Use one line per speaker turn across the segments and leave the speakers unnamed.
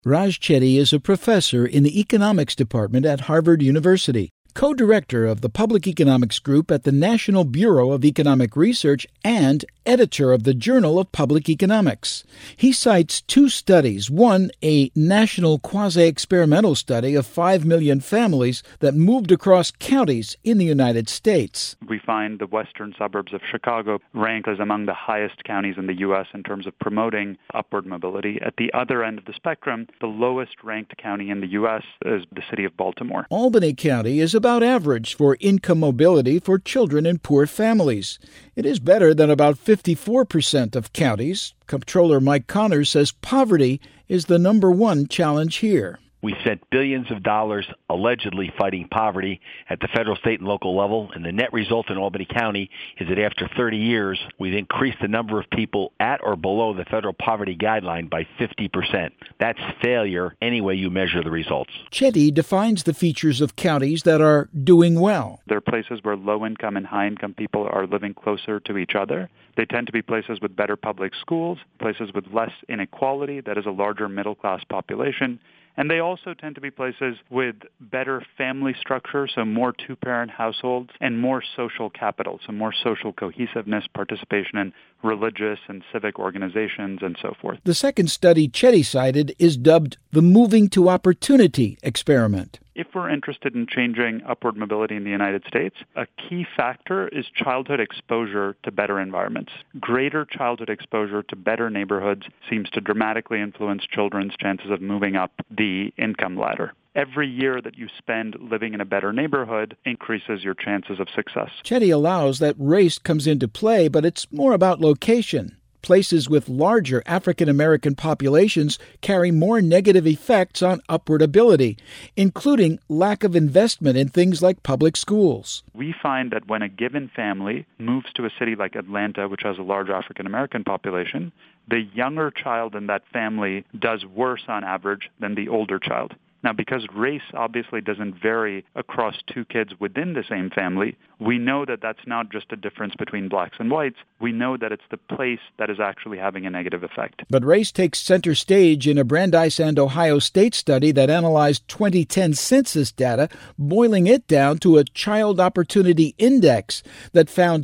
Raj Chetty is a professor in the economics department at Harvard University, co-director of the Public Economics Group at the National Bureau of Economic Research, and editor of the Journal of Public Economics. He cites two studies, one a national quasi-experimental study of 5 million families that moved across counties in the United States.
We find the western suburbs of Chicago rank as among the highest counties in the U.S. in terms of promoting upward mobility. At the other end of the spectrum, the lowest ranked county in the U.S. is the city of Baltimore.
Albany County is about average for income mobility for children in poor families. It is better than about 54% of counties. Comptroller Mike Connors says poverty is the number one challenge here.
We spent billions of dollars allegedly fighting poverty at the federal, state, and local level, and the net result in Albany County is that after 30 years, we've increased the number of people at or below the federal poverty guideline by 50%. That's failure any way you measure the results.
Chetty defines the features of counties that are doing well.
There are places where low-income and high-income people are living closer to each other. They tend to be places with better public schools, places with less inequality, that is a larger middle-class population. And they also tend to be places with better family structure, so more two-parent households, and more social capital, so more social cohesiveness, participation in religious and civic organizations, and so forth.
The second study Chetty cited is dubbed the Moving to Opportunity experiment.
If we're interested in changing upward mobility in the United States, a key factor is childhood exposure to better environments. Greater childhood exposure to better neighborhoods seems to dramatically influence children's chances of moving up the income ladder. Every year that you spend living in a better neighborhood increases your chances of success.
Chetty allows that race comes into play, but it's more about location. Places with larger African-American populations carry more negative effects on upward ability, including lack of investment in things like public schools.
We find that when a given family moves to a city like Atlanta, which has a large African-American population, the younger child in that family does worse on average than the older child. Now, because race obviously doesn't vary across two kids within the same family, we know that that's not just a difference between blacks and whites. We know that it's the place that is actually having a negative effect.
But race takes center stage in a Brandeis and Ohio State study that analyzed 2010 census data, boiling it down to a Child Opportunity Index that found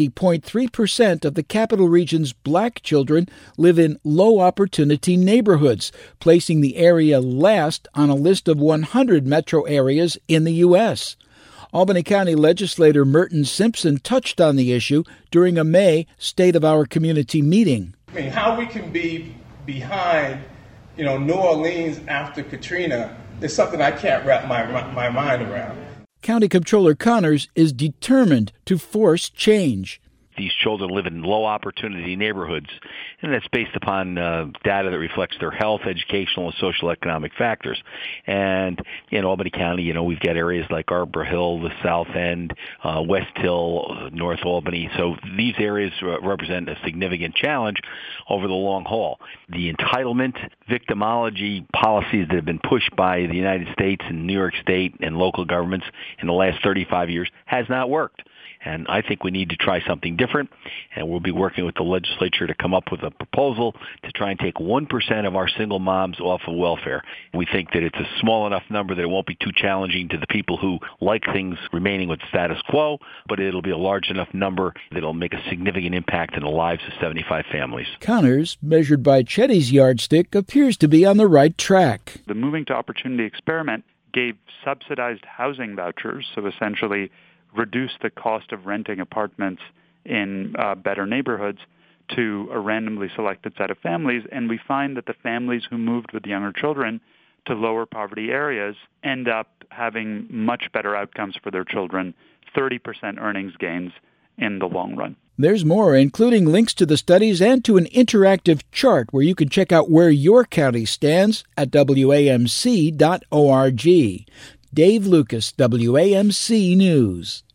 60.3% of the capital region's black children live in low-opportunity neighborhoods, placing the area last on a list of 100 metro areas in the U.S. Albany County legislator Merton Simpson touched on the issue during a May State of Our Community meeting.
I mean, how we can be behind, New Orleans after Katrina is something I can't wrap my mind around.
County Comptroller Connors is determined to force change.
These children live in low-opportunity neighborhoods, and that's based upon data that reflects their health, educational, and social economic factors. And in Albany County, we've got areas like Arbor Hill, the South End, West Hill, North Albany. So these areas represent a significant challenge over the long haul. The entitlement, victimology policies that have been pushed by the United States and New York State and local governments in the last 35 years has not worked. And I think we need to try something different, and we'll be working with the legislature to come up with a proposal to try and take 1% of our single moms off of welfare. We think that it's a small enough number that it won't be too challenging to the people who like things remaining with status quo, but it'll be a large enough number that it'll make a significant impact in the lives of 75 families.
Connors, measured by Chetty's yardstick, appears to be on the right track.
The Moving to Opportunity experiment gave subsidized housing vouchers, so essentially reduce the cost of renting apartments in better neighborhoods to a randomly selected set of families. And we find that the families who moved with younger children to lower poverty areas end up having much better outcomes for their children, 30% earnings gains in the long run.
There's more, including links to the studies and to an interactive chart where you can check out where your county stands at WAMC.org. Dave Lucas, WAMC News.